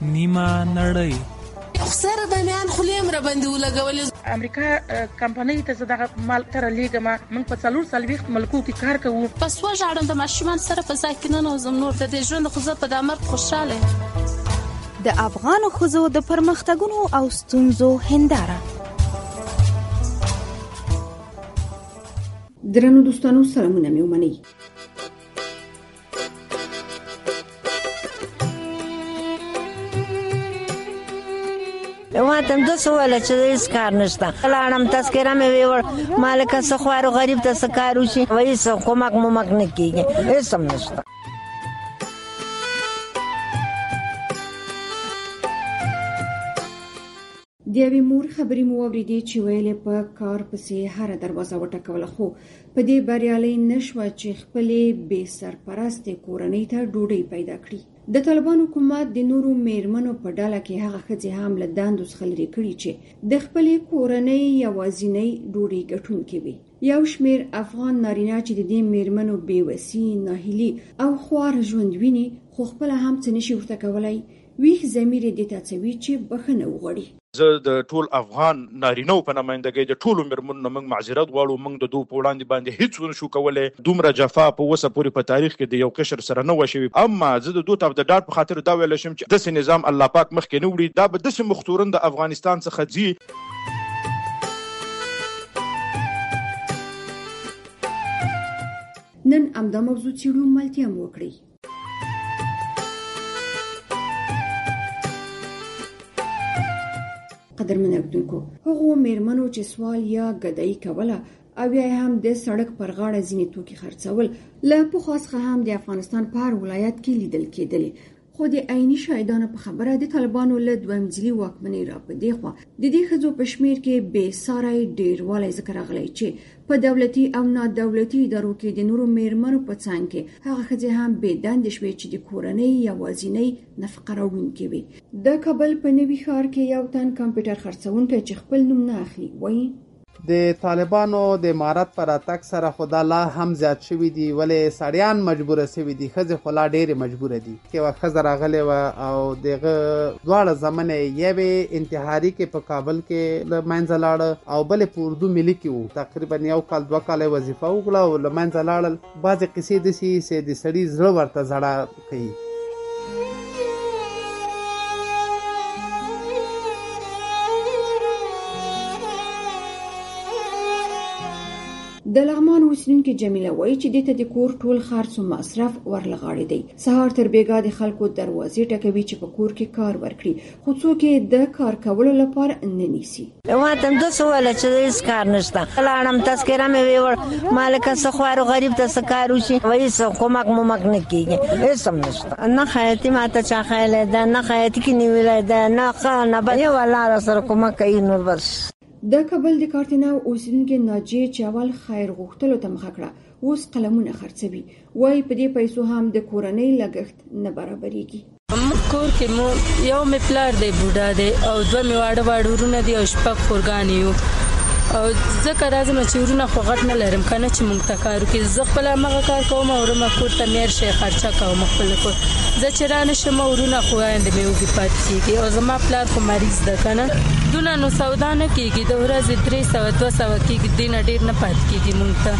نیمه نړۍ. سره د میان خلیم را باندې ولګولې. امریکا کمپنۍ ته زه دغه مال تر لیږم. موږ په 440 ملکو کې کار کوو. پس وژاړم د ماشومان سره په ځای کې نه نوزم. نور د دې ژوند خو زه په د مرګ خوشاله. د افغانو ښځو د پرمختګونو او ستونزو هنداره. درنو دوستانو سلامونه مې ومنئ. واتم دو سواله چې هیڅ کار نشته. لاړم تذکره مې ویوړ مالک څه خوارو غریب ته څه کار وشي. وایي څه کومک مومک نه کېږي. هیڅ هم نشته. د یوې مور خبرې مو واورېدې چې ویلې په کار پسې هره دروازه وټکوله، خو په دې بریالۍ نشوه چې خپلې بې سرپرستې کورنۍ ته ډوډۍ پیدا کړي. د طالبانو حکومت د نورو میرمنو په ډله کې هغه ښځې هم له دندو څخه لرې کړي چې د خپلې کورنۍ یوازینۍ ډوډۍ ګټونکې وي. یو شمېر افغان نارینه چې د دې میرمنو بېوسي، ناهیلي او خوار ژوند ویني، خو خپله هم څه نشي ورته کولی، ویښ ضمیر یې دې ته هڅوي چې بښنه وغواړي. زه د ټول افغان نارینهو په نمایندګۍ د ټولو میرمنو نه موږ معذرت غواړو. موږ د دوی په وړاندې باندې هیڅ ونشو کولی. دومره جفا په اوسه پورې په تاریخ کې د یو قشر سره نه وه شوې. اما زه د دوی ته د ډاډ په خاطر دا ویلی شم چې داسې نظام الله پاک مخکې نه وړي. دا به داسې مختورن د افغانستان څخه ځي. نن همدا موضوع څېړو، ملتیا مو وکړئ. قدرمن اودونکو، هغو میرمنو چې سوال یا ګدایي کوله او یا هم د سړک پر غاړه ځینې توکي خرڅول، له پخوا څخه هم د افغانستان په هر ولایت کې لیدل کېدلې. خو د عیني شاهدانو په خبره د طالبانو له دویم ځلي واکمنۍ را په دې خوا د دې ښځو په شمېر کې بې ساری ډېروالی ذکر راغلی چې په دولتي او نادولتي ادارو کې د نورو میرمنو په څنګ کې هغه ښځې هم بې دندې شوې چې د کورنۍ یوازینۍ نفقه راوړونکې وي. د کابل په نوي ښار کې یو تن کمپیوټر خرڅونکی چې خپل نوم نه اخلي وایي د طالبانو د امارت پر اتک سره خدا لا هم زیات شوي دي، ولې سړیان مجبوره شوي دي. ښځې خو لا ډېرې مجبوره دي. کې یوه ښځه راغلې وه او دغه دواړه زمنې، یوې انتحاري کې په کابل کې له منځه لاړه او بلې په اردو ملي کې وو. تقریبا 1 کال 2 کاله وظیفه وکړه او له منځه لاړل. بعضې قصې داسې چې د سړي زړه ورته زړه کوي. د لغمان اوسیدونکې جمیله وایي چې دې ته د کور ټول خرڅ او مصرف ورلغاړی دی. سهار تر بیګا د خلکو دروازې ټکوي چې په کور کې کار ورکړي، خو څوک یې د کار کولو لپاره نه نیسي. واتم دو سواله چې هیڅ کار نشته. لاړم تذکره مې ویوړ مالک څه خوارو غریب ته څه کار وشي. وایي څه کومک مومک نه کېږي. هیڅ هم نشته. نه خیاطي ماته چا خیلی ده، نه خیاطي کې نیولی ده، نه ښه نه بد. یو الله را سره کومک کوي. نور بس د کابل د کارتناو اوسیدونکې ناجیې چې اول خیر غوښتلو ته مخه کړه، اوس قلمونه خرڅوي. وایي په دې پیسو هم د کورنۍ لګښت نه برابرېږي. موږ کور کې مو یو مې پلار دی بوډا دی او 2 مې واړه واړه ورونه دي او 6 خورګانې یو. او ځکه راځم چې ورونه خو غټ نه لرم که نه چې موږ ته کار وکړي. زه خپله همغه کار کوم او وړم کور ته میاشتې خرچه کوم خپل کور. زه چې رانه شم ورونه خو آینده مې وږي پاتې کېږي او زما پلار خو مریض ده که نه. دونه نو سودا نه کېږي. د ورځې 300-200 کېږي، دې نه ډېر نه پاتې کېږي موږ ته.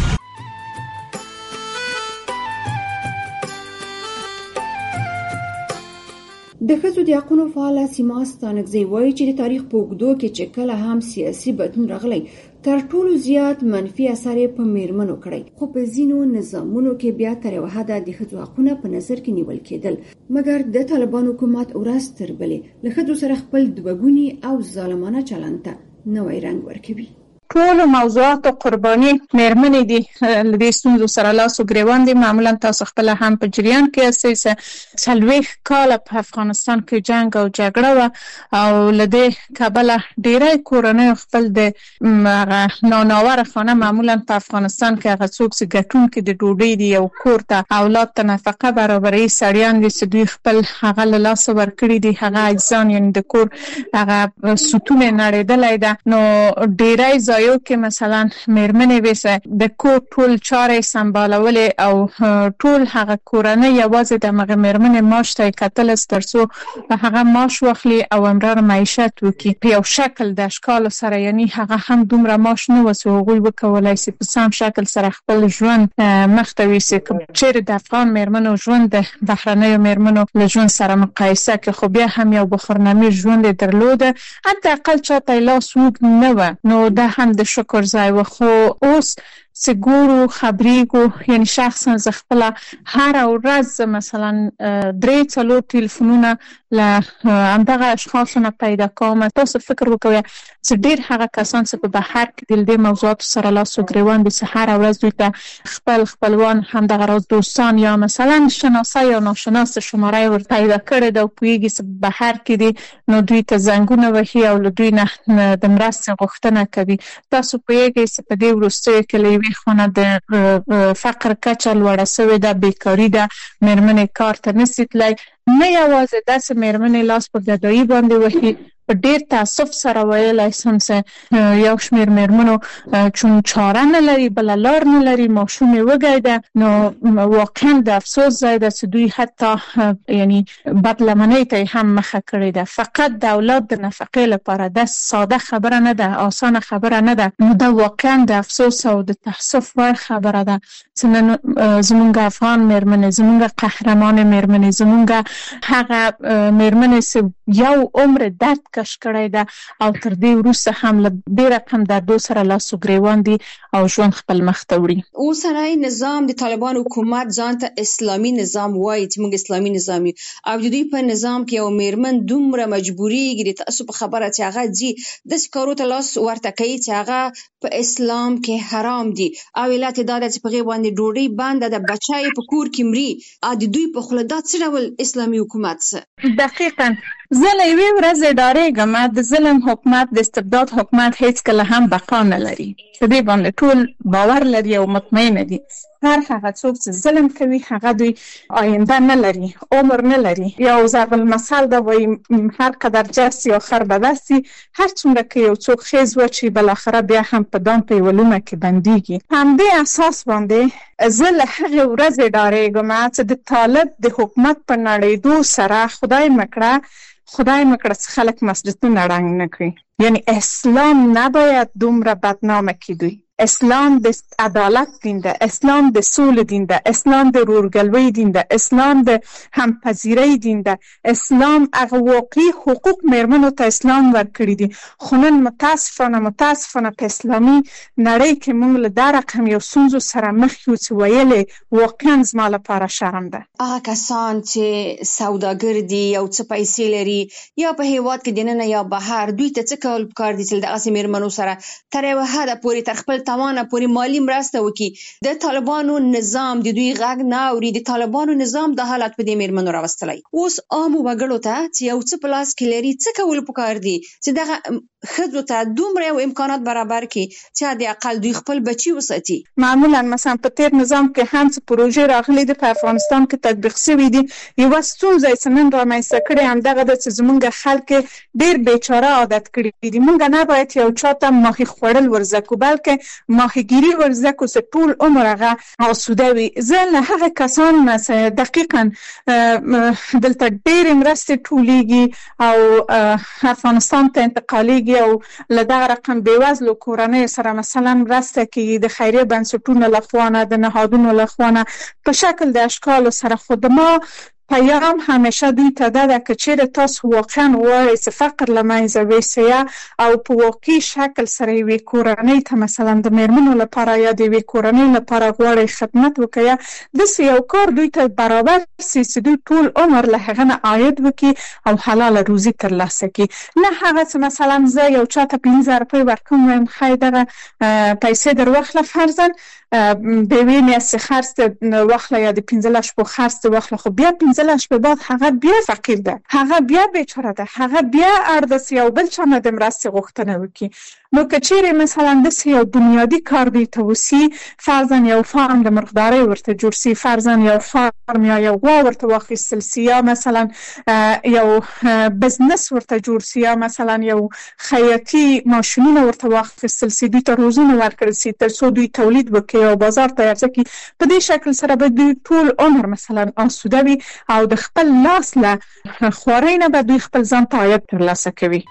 د ښځو د حقونو فعاله سیما ستانکزی وایي چې د تاریخ په اوږدو کې چې کله هم سیاسي بدلون راغلی، تر ټولو زیات منفي اثر یې په میرمنو کړی. خو په ځینو نظامونو کې بیا تر یوه حده د ښځو حقونه په نظر کې نیول کېدل، مګر د طالبانو حکومت ورځ تر بلې له ښځو سره خپل دوهګوني او ظالمانه چلند ته نوی رنګ ورکوي. ټول موضوعات قرباني میرمنې دي له دې ستونزو سره لاس او ګریوان دي. معمولا تاسو خپل هم په جریان کې اساس 40 کاله په افغانستان کې جنگ او جګړه و او له دې کابله ډیری کورنۍ خپل د ناناوره خانه معمولا په افغانستان کې هغه څوک چې ګټونکي د ډوډۍ دی او کور ته اولاد ته نفقه برابري سړیان دي چې دوی خپل هغه له لاسه ورکړي دي، هغه اجزان یعنی د کور هغه ستون نړیدلی ده. نو ډیری ځایو کې مثلا مېرمنې ویسه د کور ټول چارې سمبالولې او ټول هغه کورنۍ یوازې د هغه مېرمنې معاش ته کتل تر څو هغه معاش واخلي او امرار معیشت وکړي په یو شکل د اشکال سره، یعنی هغه هم دومره معاش نه وسو هغوی وکولای شي په سم شکل سره خپل ژوند مخ ته یوسي. چیرې د افغان مېرمنو ژوند د بهرنیو مېرمنو له ژوند سره مقایسه کې خو بیا هم یو بخورنامي ژوند یې درلوده، حداقل چاته یې لاس اوږد نه وه، نو دا هم د شکر ځای و. خو اوس چې ګورو خبرېږو، یعنی شخصا زه خپله هره ورځ مثلا 3-4 ټلیفونونه له همدغه اشخاصو نه پیدا کوم. تاسو فکر وکوئ چې ډېر هغه کسان چې په بهر کې د دې موضوعاتو سره لاس و ګرېوان دي چې هره ورځ دوی ته خپلوان همدغه راز دوستان یا مثلا شناسه یا ناشناس شماره ور پیدا کړې ده او پوهېږي چې بهر کې دي، نو دوی ته زنګونه وهي او له دوی نه د مرستې غوښتنه کوي. تاسو پوهېږئ چې په دې وروستیو کې له یوې خونه د فقر کچه لوړه سوې ده، بیکاري ده، مېرمنې کار ته نشي تللی. نه یوازې داسې مېرمنې لاس په ګدایي باندې وهي، په ډېر تاسف سره ویلی شم چې یو شمېر مېرمنو چون چاره نه لري، بله لار نه لري، ماشوم یې وږی ده، نو واقعا د افسوس ځای ده چې دوی حتی یعنی بدلمنۍ ته یې هم مخه کړې ده فقط د اولاد د نفقې لپاره. دا ساده خبره نه ده، آسانه خبره نه ده، نو دا واقعا د افسوس او د تاسف وړ خبره ده چې نن زمونږ افغان مېرمنې، زمونږ قهرمان مېرمنې، زمونږ هغه مېرمنې چې یو عمر درد کش کړی ده او تر دې وروسته هم له دې رقم دردو سره لاس و ګرېوان دي او ژوند خپل مخ ته وړي. اوسنی نظام د طالبان حکومت ځان ته اسلامي نظام وایي چې موږ اسلامي نظام یو، او د دوی په نظام کې یو مېرمن دومره مجبورېږي د تعصب خبره چې هغه ځي داسې کارو ته لاس ورته کوي چې هغه په اسلام کې حرام دي، او علت دا ده چې په هغې باندې ډوډۍ بنده ده، بچه یې په کور کې مري، او د دوی په خوله دا څه ډول اسلامي حکومت څه؟ دقیقاً زه له یوې ورځې ډارېږم، د ظلم حکومت، د استبداد حکومت هیڅکله هم بقا نه لري. په دې باندې ټول باور لري او مطمئنه دي. هر هغه څوک چې ظلم کوي هغه دوی آینده نه لري، عمر نه لري. یو ضرب المثل ده وایي هر قدر جسي آخر به دستی، هر څومره که یو څوک خیز وچي بالاخره بیا هم په دام په یوه لومه کې بندېږي. همدې اساس باندې زه له هغې ورځې ډارېږم چې د طالب د حکومت په نړېدو سره خدای مکړه چې خلک مسجدونه ړنګ نه کړي. یعنی اسلام نباید دومره بدنامه کړي. دوی اسلام د عدالت دین ده، اسلام د سولې دین ده، اسلام د ورورګلوۍ دین ده، اسلام د همپذیرۍ دین ده، اسلام هغه واقعي حقوق مېرمنو ته اسلام ورکړي دي. خو نن متاسفانه په اسلامي نړۍ کې موږ له دا رقم یو ستونزو سره مخ یو چې ویلې واقعا زما لپاره شرم ده. هغه کسان چې سوداګر دي او څه پیسې لري یا په هیواد کې دننه یا بهر، دوی ته څه کول پکار دي چې دغسې مېرمنو سره تر یوه حده پورې تر خپل توانه پورې مالي مرسته وکړي. د طالبانو نظام د دوی غږ نه اوري، د طالبانو نظام د حالت په دې مېرمنو راوستلی. اوس عامو وګړو ته چې یو څه په لاس کې لري څه کول پکار دي چې دغه ښځو ته دومره یو امکانات برابر کړي چې حد اقل دوی خپل بچي وساتي. معمولا مثلا په تېر نظام کې هم چې پروژې راغلي دي په افغانستان کې تطبیق شوي دي، یوه ستونزه یې چې نن رامنځته کړې همدغه ده چې زموږ خلک ډېر بیچاره عادت کړي دي. موږ نه باید یو چا ته ماهي خوړل ورزده کړو، بلکې ماهیګیري ورزده کړو چې ټول عمر هغه آسوده وي. زه له هغه کسانو نه دقیقا دلته ډېرې مرستې ټولېږي او افغانستان ته انتقالېږي او له دغه رقم بېوزلو کورنیو سره مثلا مرسته کېږي د خیریه بنسټونو لخوا نه، د نهادونو لخوا نه، په شکل د اشکالو سره. خو د ما پیام همیشه دوی ته ده که چیرې تاسو واقعا غواړئ چې فقر له منځه یوسئ او په واقعي شکل سره یوې کورنۍ ته مثلا د مېرمنو لپاره یا د یوې کورنۍ لپاره غواړئ خدمت وکړئ، داسې یو کار دوی ته برابر سي چې دوی ټول عمر له هغه نه عاید وکړي او حلاله روزي ترلاسه کړي. نه هغه چې مثلا زه یو چا ته 15 روپۍ ورکوم وایم ښایي دغه پیسې در واخله فرضاً د یوې میاشتې خرڅ واخله یا د 15 شپو خرڅ واخله، خو بیا 15 شپې بعد هغه بیا فقیر ده، هغه بیا بیچاره ده، هغه بیا اړ ده چې یو بل چا نه د مرستې غوښتنه وکړي. نو که چیرې مثلا داسې یو بنیادي کار دوی ته وسي، فرضاً یو فارم د مرغدارۍ ورته جوړ سي، فرضاً یو فارم یا یو غوا ورته واخیستل سي، یا مثلا یو بزنس ورته جوړ سي، یا مثلا یو خیاطي ماشینونه ورته واخیستل سي، دوی ته روزنه ورکړل سي تر څو دوی تولید وکړي او بازار ته عرضه کړي. په دې شکل سره به دوی ټول عمر مثلا آسوده وي او د خپل لاس له خوارۍ نه به دوی خپل ځان ته عاید ترلاسه کوي.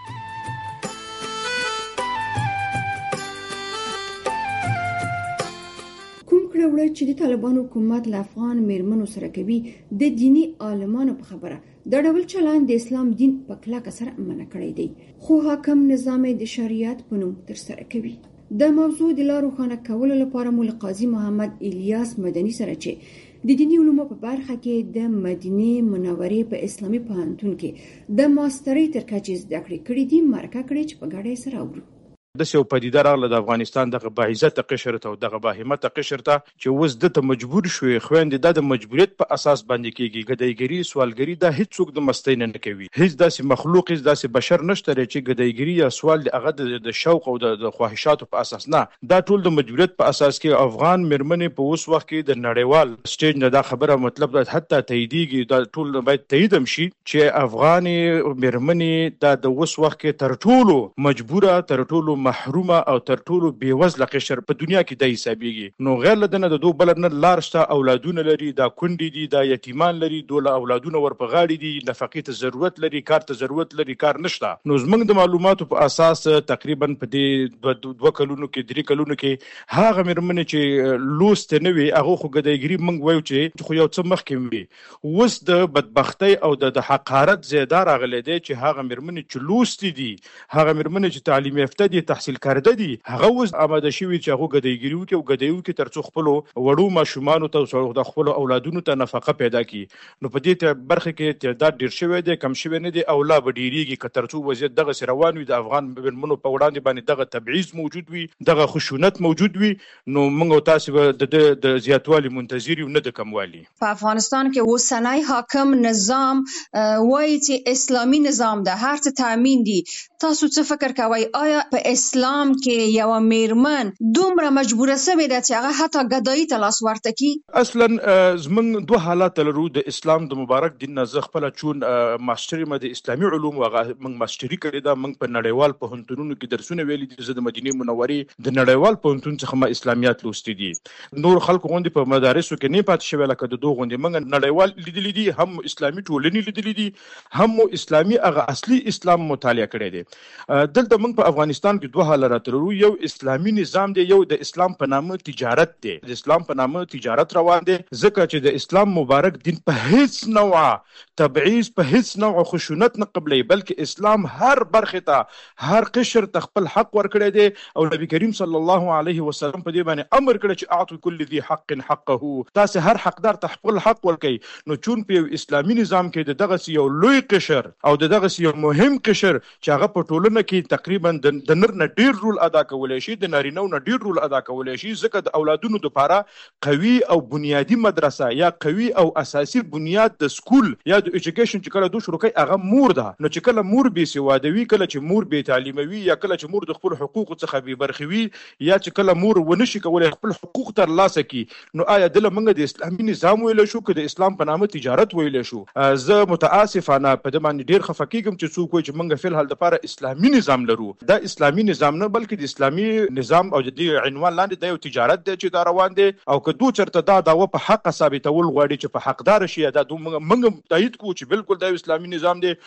وړه چې د طالبانو حکومت له افغان میرمنو سره کوي د دینی عالمانو په خبره د ډول چلند د اسلام دین په کلکه سره منع کړی دی، خو حاکم نظام د شریعت په نوم تر سره کوي. د موضوع د لا روښانه کولو لپاره مو له قاضي محمد الیاس مدني سره چې د دینی علومو په برخه کې د مدینه منورې په اسلامي پوهنتون کې د ماسترۍ تر کچې زده کړې کړې دي مرکه کړې چې په ګډه سره اورو. داسې یو پدیده راغله د افغانستان دغه باعزته قشر ته او دغه باهمته قشر ته چې اوس دته مجبور شوې خویندې د مجبوریت په اساس باندې کېږي. ګدایګري سوالګري دا هیڅوک د مستۍ نه کوي، هیڅ داسې مخلوق هیڅ داسې بشر نشته چې ګدایګري یا سوال د هغه د شوق او د خواهشاتو په اساس نه، دا ټول د مجبوریت په اساس کې. افغان میرمنې په اوس وخت کې د نړیوال سټیج نه دا خبره مطلب دا حتی تاییدېږي، دا ټول باید تایید هم شي چې افغانې میرمنې دا د اوس وخت کې تر ټولو مجبوره، تر ټولو محرومه او تر ټولو بیوزله قشر په دنیا کې د حسابيږي. نو غیر لدنه د دوه بل نه لار شته، اولادونه لري، دا کونډې دي، دا یتیمان لري، دوله اولادونه ور په غاړي دي، نفقې ته ضرورت لري، کار ته ضرورت لري، کار نشته. نو زمونږ د معلوماتو په اساس تقریبا په دې 2 کلونو کې 3 کلونو کې هغه میرمنې چې لوست نه وي هغه خو ګدایګري مونږ وایو چې خو یو څه مخکې وي. اوس د بدبختۍ او د حقارت زیاده راغلی دی چې هغه میرمنې چې لوست دي، هغه میرمنې چې تعلیم یافته دي، تحصیل کرده دي، هغه اوس آماده شوي چې هغه ګدایګري وکړي او ګدایي وکړي تر څو خپلو وړو ماشومانو ته د خپلو اولادونو ته نفقه پیدا کړي. نو په دې برخه کې تعداد ډېر شوی دی، کم شوی نه دی او لا به ډېرېږي که تر څو وضعیت دغسې روان وي، د افغان میرمنو په وړاندې باندې دغه تبعیض موجود وي، دغه خشونت موجود وي، نو موږ او تاسې به د زیاتوالي منتظر یو نه د کموالي. په افغانستان کې اوسنی حاکم نظام وایي چې اسلامي نظام ده، هر څه تامین دي. تاسو څه فکر کوئ؟ آیا په اسلام کې یو میرمن دومره مجبوره سوې ده چې هغه حتی ګدایي ته لاس ورته کړي؟ اصلا زمونږ 2 حالات لرو. د اسلام د مبارک دین نه زه خپله چون ماسټري مې د اسلامي علومو هغه موږ ماسټري کړې ده، موږ په نړیوال پوهنتونونو کې درسونه ویلي دي. زه د مدینې منورې د نړیوال پوهنتون څخه ما اسلامیات لوستي دي. نور خلکو غوندې په مدارسو کې نه پاتې شوی لکه د دوه غوندې موږ نړیوال لیدلي دي، هم اسلامي ټولنې لیدلي دي، هم اسلامي هغه اصلي اسلام مطالعه کړی دی. دلته موږ په افغانستان کې 2 حالات لرو. یو اسلامي نظام دی، یو د اسلام په نامه تجارت دی. د اسلام په نامه تجارت روان دی ځکه چې د اسلام مبارک دین په هیڅ نوع تبعیض، په هیڅ نوع خشونت نه قبلي، بلکې اسلام هر برخه ته هر قشر ته خپل حق ورکړی دی او نبی کریم صلی الله علیه وسلم په دې باندې امر کړی چې اعطوا كل ذي حق حقه، تاسو هر حقدار ته خپل حق ورکړي. نو چون په اسلامي نظام کې دغه یو لوی قشر او دغه یو مهم قشر چې هغه په ټولنه کې تقریبا د نر نه ډیر رول ادا کولای شي، د نارینه‌و نه ډیر رول ادا کولای شي، ځکه د اولادونو لپاره قوي او بنیادی مدرسه یا قوي او اساسي بنیاد د سکول یا د ایجوکیشن چې کله دوی شروع کوي هغه مور ده. نو چې کله مور بې سواده وي، کله چې مور بې تعلیمه وي، یا کله چې مور د خپل حقوقو څخه بې برخې وي، یا چې کله مور ونشي کولی خپل حقوق ترلاسه کړي، نو آیا دله موږ د اسلامي نظام ویلی شو که د اسلام په نامه تجارت ویلی شو؟ زه متاسفانه په دې باندې ډېر خفه کېږم چې څوک وایي چې موږ فی الحال دپاره اسلامي نظام لرو. دا اسلامي نظام نه بلکې د اسلامي نظام او د دې عنوان لاندې د یو تجارت دی چې دا روان دی. او که دو چرته دا دعوه په حق ثابتول غواړي چې په حقدار شي، دا موږ تایید کوو چې بالکل دا اسلامي نظام دی.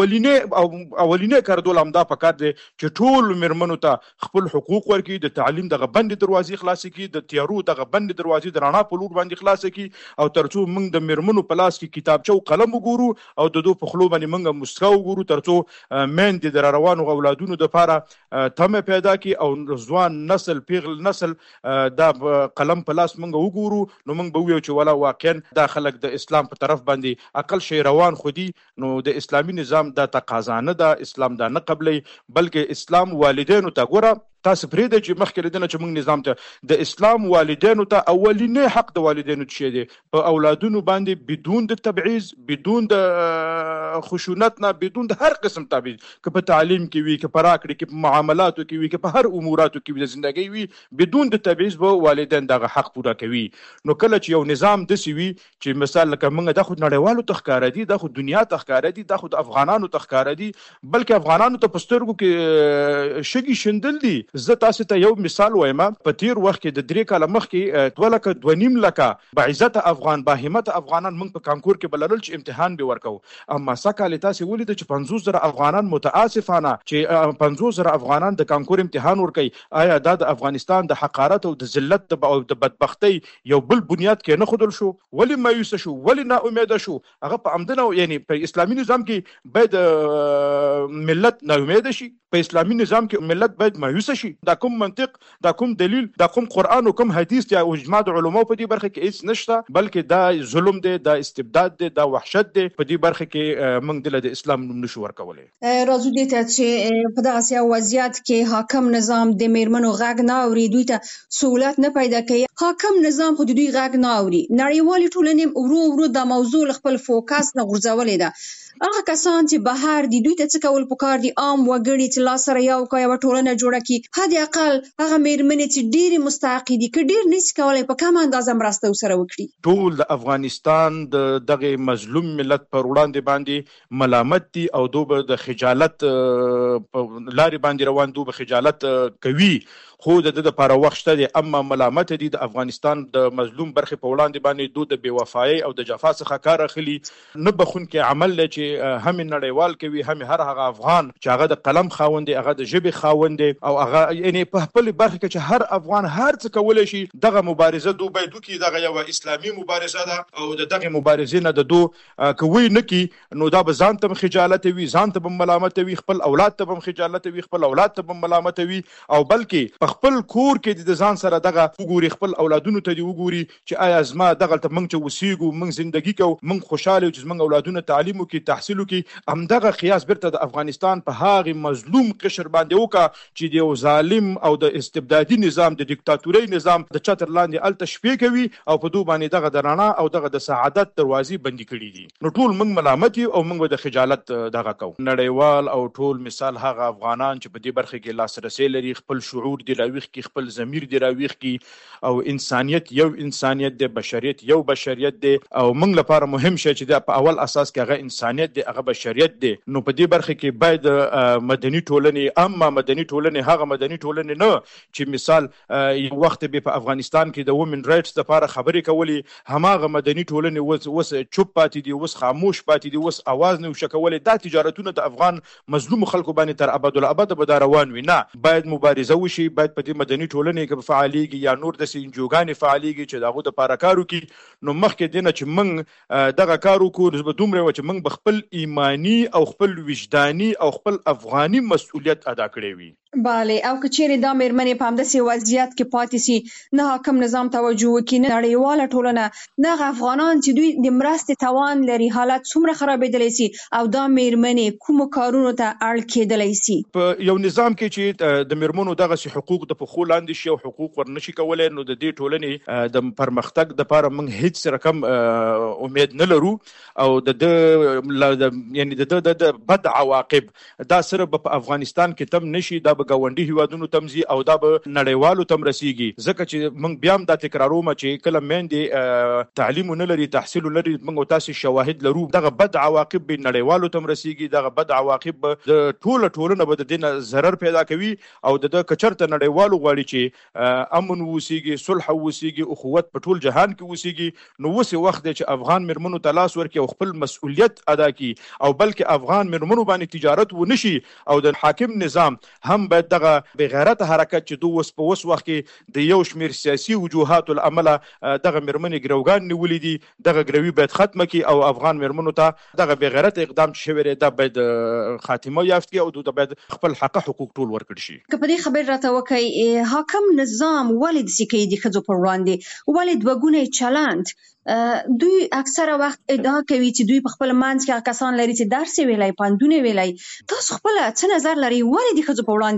اولینه کردول همدا پکار دی چې ټول میرمنو ته خپل حقوق ورکړي، د تعلیم دغه بندې دروازې خلاصې کړي، د تیارو دغه بندې دروازې د رڼا په لور باندې خلاصې کړي، او تر څو موږ د میرمنو په لاس کې کتابچه او قلم وګورو او د دوی په خلو باندې موږ مسکا وګورو، تر څو میندې د روانو اولادونو دپاره تمه پیدا کړي او ځوان نسل پیغل نسل دا قلم په لاس موږ وګورو، نو موږ به ویو چې ولا واقعا دا خلک د اسلام په طرف باندې عقل شي روان خودي. نو د اسلامي نظام دا تقاضا نه ده، اسلام دا نه قبلي، بلکې اسلام والدینو ته ګوره تاسو پرېږدئ چې مخکې له دې نه چې موږ نظام ته د اسلام والدینو ته اولینی حق د والدینو څه دی په اولادونو باندې بدون د تبعیض، بدون د خشونت نه، بدون د هر قسم تبعیض، که په تعلیم کې وي، که په راکړې کې، په معاملاتو کې وي، که په هر اموراتو کې وي د زندګۍ وي، بدون د تبعیض به والدین دغه حق پوره کوي. نو کله چې یو نظام داسې وي چې مثال لکه موږ دا خو نړیوالو ته ښکاره دي، دا خو دنیا ته ښکاره دي، دا خو د افغانانو ته ښکاره دي، بلکې افغانانو ته په سترګو کې شګې شیندل دي. زه تاسو ته یو مثال وایم. په تیر وخت کې د 3 کاله مخکې 2 لکه 2.5 لکه باعزته افغان، باهمته افغانان موږ په کانکور کې بلل چې امتحان به ورکو. اما سکهاله تاسو ولید چې 50,000 افغانان متاسفانه چې 50,000 افغانان د کانکور امتحان ورکي. آیا دا د افغانستان د حقارت او د ذلت او د بدبختی یو بل بنیاد کې نه خودل شو؟ ولی مایوس شو؟ ولی نا امید شو؟ هغه په عمدنه یعنی په اسلامي نظام کې باید ملت نا امید شي، په اسلامي نظام کې ملت باید مایوس شي. دا کوم منطق، دا کوم دلیل، دا کوم قران او کوم حدیث یا اجماع د علماء په دې برخه کې هیڅ نشته، بلکې دا ظلم دی، دا استبداد دی، دا وحشت دی. په دې برخه کې موږ د اسلام نوم نشو ورکولای. راځو دې ته چې په دغه سیاسي وضعیت کې حاکم نظام د میرمنو غږ نه اوري، دوی ته سہولت نه پیدا کوي. حاکم نظام خو د دوی غږ نه اوري. نړیوالې ټولنې ورو د موضوع خپل فوکس نه غورځولې ده. هغه کسان چې بهر دي دوی ته څه کول پکار دي؟ عام وګړي چې لاس سره یو کوي او ټولنه جوړه کړي. حد اقل هغه میرمنې چې ډېرې مستحقې دي که ډېر نشي کولای په کومه اندازه مرسته ورسره وکړي. ټول د افغانستان د دغه مظلوم ملت پر وړاندې باندې ملامت دي او دوی د خجالت په لارې باندې روان، دوی به خجالت کوي، خو د د لپاره وخت شته دي. اما ملامت دي د افغانستان د مظلوم برخې په وړاندې باندې دوی د بېوفایۍ او د جفا څخه کار اخلي. نه بخونکي عمل دی چې هم نړیوال کوي، هم هر هغه افغان چې هغه د قلم خاوند دی، هغه د ژبې خاوند دی، او هغه یعنی په خپل برخه کې چې هر افغان هر څه کولی شي. دغه مبارزه دوی باید وکړي، دغه یو اسلامي مبارزه ده او د دغه مبارزې نه د دوی کوي نه کی نو دا به ځان ته خجالت وي، ځان ته به ملامت وي، خپل اولاد ته به خجالت وي، خپل اولاد ته به ملامت وي، او بلکې خپل کور کې د ځان سره دغه وګوري، خپل اولادونو ته دی وګوري چې آیا زما دغه ته موږ چې وسیګو، موږ زندگی کوو، موږ خوشاله چې موږ اولادونه تعلیم وکړي، تحصیل وکړي. همدغه قیاس بیرته د افغانستان په هغه مظلوم قشر باندې وکړه چې د یو ظالم او د استبدادي نظام، د دیکتاتوري نظام د چتر لاندې الته شپې کوي او په دوی باندې دغه د رڼا او دغه د سعادت دروازې بندي کړي دي. نو ټول موږ ملامت یو او موږ د خجالت دغه کوو. نړیوال او ټول مثال هغه افغانان چې په دې برخه کې لاسرسي لري، خپل شعور دی راويخ کی، خپل ضمیر دی راويخ کی، او انسانیت یو انسانیت دی، بشریت یو بشریت دی، او موږ لپاره مهم شي چې په اول اساس کې هغه انسانیت دی، هغه بشریت دی. نو په دې برخه کې باید مدني ټولنې، اما مدني ټولنې هغه مدني ټولنې نه چې مثال یو وخت به په افغانستان کې د وومن رائټس لپاره خبرې کولې، هماغه مدني ټولنې وس چوپ پاتې دي، وس خاموش پاتې دي، وس आवाज نه وشکولې. دا تجارتونه د افغان مظلوم خلکو باندې تر ابد به روان وي. نه، باید مبارزه وشي، باید په دې مدني ټولنې کې فعاليږي یا نور د سنجوګانې فعاليږي چې دغه د لپاره کار وکړي. نو مخکې دینه چې موږ دغه کار وکړو به دومره و چې موږ بخپل ایمانی او خپل وجداني او خپل افغاني مسؤلیت ادا کړی وي. بله، او که چیرې دا میرمنې په همداسې وضعیت کې پاتې سي، نه حاکم نظام توجه وکړي، نه نړیواله ټولنه، نه هغه افغانان چې دوی د مرستې توان لري، حالت څومره خرابېدلی سي او دا میرمنې کومو کارونو ته اړ کېدلی سي. په یو نظام کې چې د میرمنو دغسې حقوق د پښو لاندې شي او حقوق ورنشي کولی، نو د دې ټولنې د پرمختګ دپاره موږ هیڅ رقم امید نه لرو، او یعنی د بد عواقب دا صرف په افغانستان کې تم نشي، دا ګاونډي هیوادونو تمزي او دا به نړیوالو تم رسیږي. ځکه چې موږ بیا هم دا تکراروم چې کله میندې تعلیم نه لري، تحصیل لري، موږ تاسو شواهد لرو، دغه بد عواقب به نړیوالو تم رسیږي. دغه بد عواقب به د ټولنه به د دې نه ضرر پیدا کوي، او د کچرته نړیوالو غواړي چې امن وسیږي، صلح وسیږي، اخوت په ټول جهان کې وسیږي. نو اوس وخت دی چې افغان میرمنو ته لاس ورکړي او خپل مسؤلیت ادا کړي، او بلکې افغان میرمنو باندې تجارت ونشي، او د حاکم نظام هم باید دغه بغیرت حرکت چې دوی په اوس وخت کې د یو شمیر سیاسي وجوهاتو له امله دغه میرمنې ګروګان نیولې دي، دغه ګروي باید ختمه کړي، او افغان میرمنو ته دغه بغیرت اقدام چې شوی دی دا باید خاتمه یافت کړي، او دوی باید خپل حقوق ټول ورکړي شي. که په دې خبر راته وکړئ، حاکم نظام ولې داسې کوي د ښځو پر وړاندې؟ ولې دوه ګونی چلند؟ دوی اکثره وخت ادعا کوي چې دوی په خپل منځ کې کسان لري چې درس ویلای، پندونه ویلای. تاسو خپل څه نظر لري؟ ولې د ښځو په وړاندې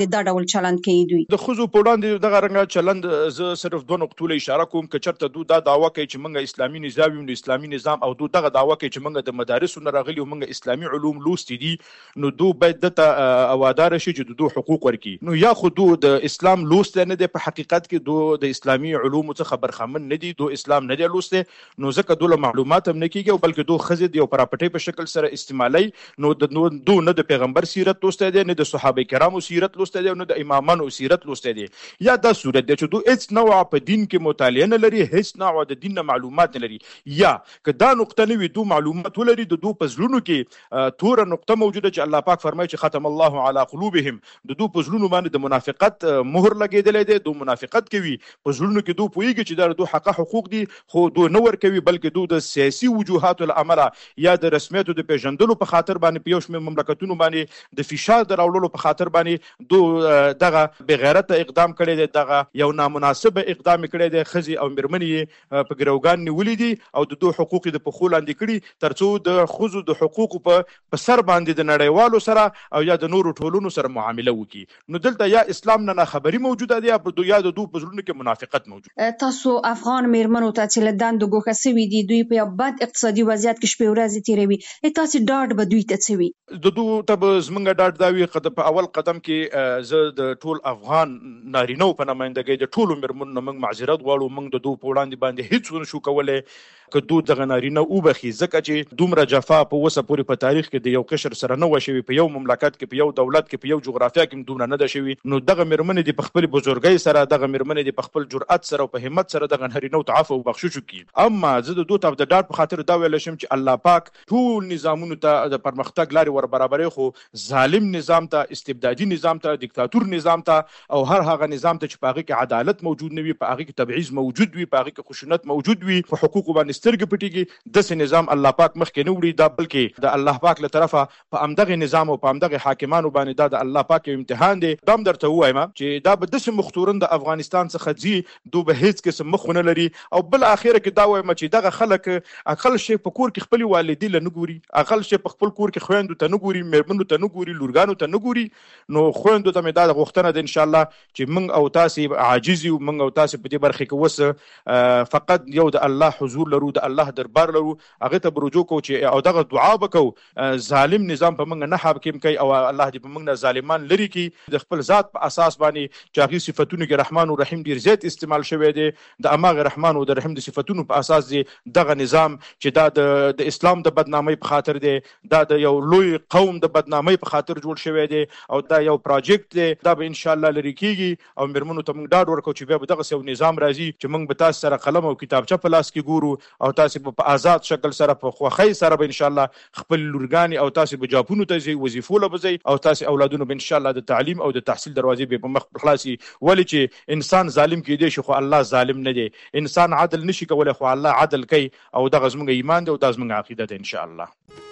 باندې دا ډول چلند کوي دوی؟ د ښځو په وړاندې دغه رنګه چلند زه صرف دوه نقطو له اشاره کوم که چېرته دوی دا دعوه کوي چې موږ اسلامي نظام یو، نو اسلامي نظام او دوی دغه دعوه کوي چې موږ د مدارسو نه راغلي او موږ اسلامي علوم لوستي دي، نو دوی باید دته اواداره شي چې دوی حقوق ورکړي. نو یا خو دوی د اسلام لوستی نه دی، په حقیقت کې دوی د اسلامي علومو څخه برخمن نه دي، دوی اسلام نه دی لوستی، نو ځکه دوی له معلومات هم نه کېږي او بلکې دوی ښځې د یو پراپټۍ په شکل سره استعمالوي. نو دوی نه د پیغمبر سیرت لوستی دی، نه د صحابه کرامو سیرت لوستی دی، نه د امامانو سیرت لوستی دی. یا دا صورت دی چې دوی هیڅ نوع په دین کې مطالعه نه لري، هیڅ نوع د دین نه معلومات نه لري. یا که دا نقطه نه وي دوی معلومات ولري، د دوی په زړونو کې توره نقطه موجوده چې الله پاک فرمایي چې ختم الله علی قلوبهم، د دوی په زړونو باندې د منافقت مهر لګېدلی دی، دوی منافقت کوي، په زړونو کې دوی پوهېږي چې دا د دوی حقه حقوق دي خو دوی نه ورکوي، بلکې دوی د سیاسي وجوهاتو له امله یا د رسمیاتو د پیژندلو په خاطر باندې په یو شمېر مملکتونو باندې د فشار د راوړلو په خاطر باندې دوی دغه بغیرته اقدام کړی دی، دغه یو نامناسبه اقدام کړی دی. ښځې او مېرمنې یې په ګروګان نیولي دي او د دوی حقوق یې د پښو لاندې کړي تر څو د ښځو د حقوقو په سر باندې د نړیوالو سره او یا د نورو ټولنو سره معامله وکړي. نو دلته یا اسلام نه ناخبري موجوده ده یا د دوی په زړونو کې منافقت موجود. تاسو افغان مېرمنو ته چې له دندو ګوښه سوي دي، دوی په یو بد اقتصادي وضعیت کې شپې ورځې تېروي، تاسو ډاډ به دوی ته څه وي؟ د دوی ته به زموږ ډاډ دا وي په اول قدم کې زه د ټول افغان نارینهو په نمایندګۍ د ټولو مېرمنو نه موږ معذرت غواړو. موږ د دوی په وړاندې باندې هیڅ ونه شو کولی که دوی دغه نارینه وبخي، ځکه چې دومره جفا په اوسه پورې په تاریخ کې د یو قشر سره نه وه شوې، په یو مملکت کې، په یو دولت کې، په یو جغرافیه کې دومره نه ده شوې. نو دغه مېرمنې دي په خپل بزرګۍ سره، دغه مېرمنې دي په خپل جرأت سره او په همت سره دغه نارینهو ته عفو او بخشش وکړي. اما زه د دوی ته د ډاډ په خاطر دا ویلی شم چې الله پاک ټول نظامونو ته د پرمختګ لارې ور برابروي، خو ظالم نظام ته، استبدادي نظام ته، دیکتاتور نظام ته او هر هغه نظام ته چې په هغې کې عدالت موجود نه وي، په هغې کې تبعیض موجود وي، په هغې کې خشونت موجود وي، په حقوقو باندې سترګې پټېږي، داسې نظام الله پاک مخکې نه وړي. دا بلکې د الله پاک له طرفه په همدغې نظام او په همدغې حاکمانو باندې دا د الله پاک یو امتحان دی. دا هم درته ووایم چې دا به داسې مختورن د افغانستان څخه ځي، دوی به هېڅ قسم مخ ونه لري. او بل اخره کې دا وایم چې دغه خلک اقل شی په کور کې خپلې والدې له نه ګوري، اقل شی په خپل کور کې خویندو ته نه ګوري، مېرمنو ته نه ګوري، لورګانو ته نه ګوري. نو خویندو ته مې دا غوښتنه ده انشاءالله چې موږ او تاسې عاجز یو، موږ او تاسې په دې برخې کې اوس فقط یو د الله حضور لرو، د الله دربار لرو، هغه ته رجوع کوو چې او دغه دعا وکړو ظالم نظام په موږ نه حاکم کوي او الله دې په موږ نه ظالمان لرې کړي. د خپل ذات په اساس باندې چې هغې صفتونو کې رحمان او رحیم ډېر زیات استعمال شوی دی، د هماغه رحمان او د رحیم د صفتونو په اساس دی دغه نظام چې دا د اسلام د بدنامۍ په خاطر دی، دا د یو لوی قوم د بدنامۍ په خاطر جوړ شوی دی او دا یو پروجیکټ دی، دا به انشاءالله لرې کېږي. او مېرمنو ته موږ ډاډ ورکوو چې بیا به دغسې یو نظام راځي چې موږ به تاسو سره قلم او کتابچه په لاس کې ګورو او تاسې به په آزاد شکل سره په خوښۍ سره به انشاءالله خپل لورګانې او تاسې به جاپونو ته ځئ، وظیفو له به ځئ او تاسې اولادونو به انشاءالله د تعلیم او د تحصیل دروازې به په مخ خلاصي. ولې چې انسان ظالم کېدی شي خو الله ظالم نه دی، انسان عدل نشي کولی خو الله عدل کوي او دغه زموږ ایمان دی او دا زموږ عقیده ده انشاءالله.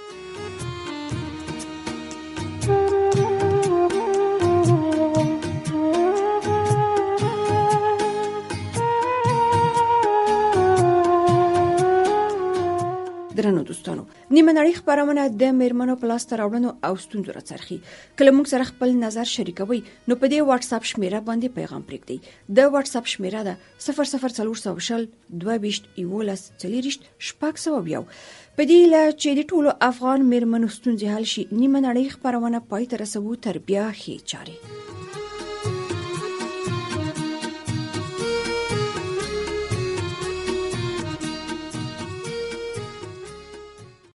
درنو دوستانو، نیمه نړۍ خپرونه د مېرمنو په لاسته راوړنو او ستونزو راڅرخي. کله موږ سره خپل نظر شریکوي نو په دې واتس اپ شمیره باندې پیغام پرېږدئ. د واتس اپ شمیره ده 00400 22 11 40 600. په دې له چې د ټولو افغان مېرمنو ستونزې حل شي، نیمه نړۍ خپرونه پای ته رسوو تر بیا ښې چارې.